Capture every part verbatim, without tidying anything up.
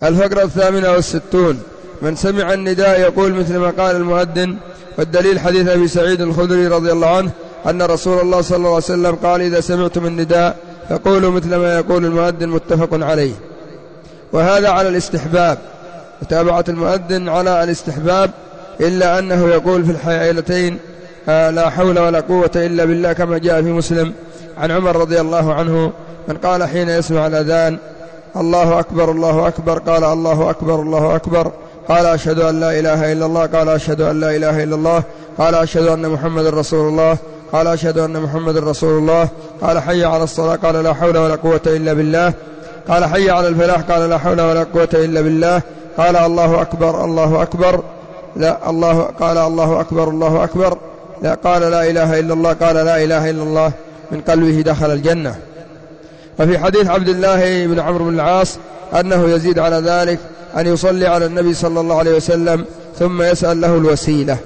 الفقرة الثامنة والستون. من سمع النداء يقول مثل ما قال المؤذن. والدليل حديث أبي سعيد الخدري رضي الله عنه أن رسول الله صلى الله عليه وسلم قال: إذا سمعتم النداء فقولوا مثل ما يقول المؤذن، متفق عليه. وهذا على الاستحباب، متابعة المؤذن على الاستحباب، إلا أنه يقول في الحيلتين آه لا حول ولا قوة إلا بالله، كما جاء في مسلم عن عمر رضي الله عنه: من قال حين يسمع الأذان الله أكبر الله أكبر، قال الله أكبر الله أكبر، قال أشهد أن لا إله إلا الله، قال أشهد أن لا إله إلا الله، قال أشهد أن محمد رسول الله، قال أشهد أن محمد رسول الله، قال حي على الصلاة، قال لا حول ولا قوة إلا بالله، قال حي على الفلاح، قال لا حول ولا قوة إلا بالله، قال الله أكبر الله أكبر، لا الله قال الله أكبر الله أكبر، لا قال لا إله إلا الله، قال لا إله إلا الله، من قلبه دخل الجنة. وفي حديث عبد الله بن عمرو بن العاص أنه يزيد على ذلك أن يصلي على النبي صلى الله عليه وسلم ثم يسأل له الوسيلة،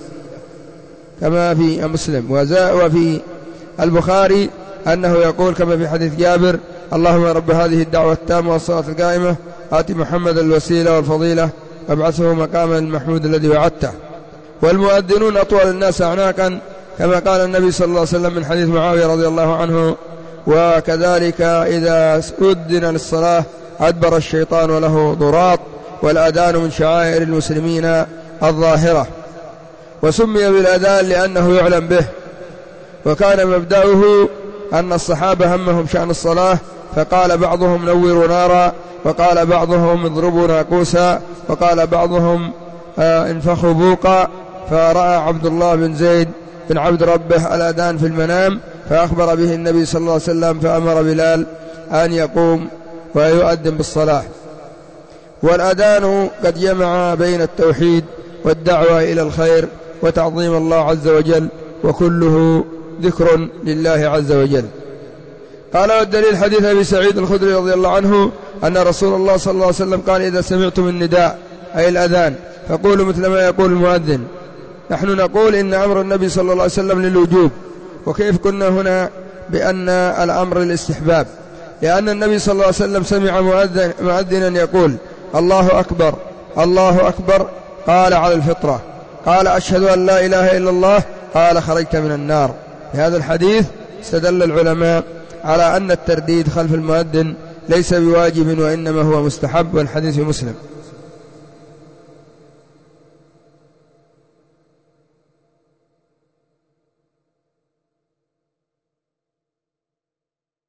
كما في مسلم. وفي البخاري أنه يقول كما في حديث جابر: اللهم رب هذه الدعوة التامة والصلاة القائمة آت محمد الوسيلة والفضيلة وابعثه مقاما المحمود الذي وعدته. والمؤذنون أطول الناس أعناقا، كما قال النبي صلى الله عليه وسلم من حديث معاوية رضي الله عنه: وكذلك إذا أذن للصلاة أدبر الشيطان وله ضراط. والأذان من شعائر المسلمين الظاهرة، وسمي بالأذان لأنه يعلم به. وكان مبدأه أن الصحابة همهم شأن الصلاة، فقال بعضهم نوروا نارا، وقال بعضهم اضربوا ناقوسا، وقال بعضهم آه انفخوا بوقا. فرأى عبد الله بن زيد بن عبد ربه الأذان في المنام، فأخبر به النبي صلى الله عليه وسلم، فأمر بلال أن يقوم ويؤذن بالصلاة. والأذان قد جمع بين التوحيد والدعوة إلى الخير وتعظيم الله عز وجل، وكله ذكر لله عز وجل. قال: والدليل حديث أبي سعيد الخدري رضي الله عنه أن رسول الله صلى الله عليه وسلم قال: إذا سمعتم النداء أي الأذان فقولوا مثل ما يقول المؤذن. نحن نقول إن أمر النبي صلى الله عليه وسلم للوجوب، وكيف كنا هنا بأن الأمر للاستحباب؟ لأن النبي صلى الله عليه وسلم سمع مؤذن مؤذنا يقول: الله أكبر الله أكبر، قال على الفطرة، قال أشهد أن لا إله إلا الله، قال خرجت من النار. في هذا الحديث استدل العلماء على أن الترديد خلف المؤذن ليس بواجب، وإنما هو مستحب، والحديث في مسلم.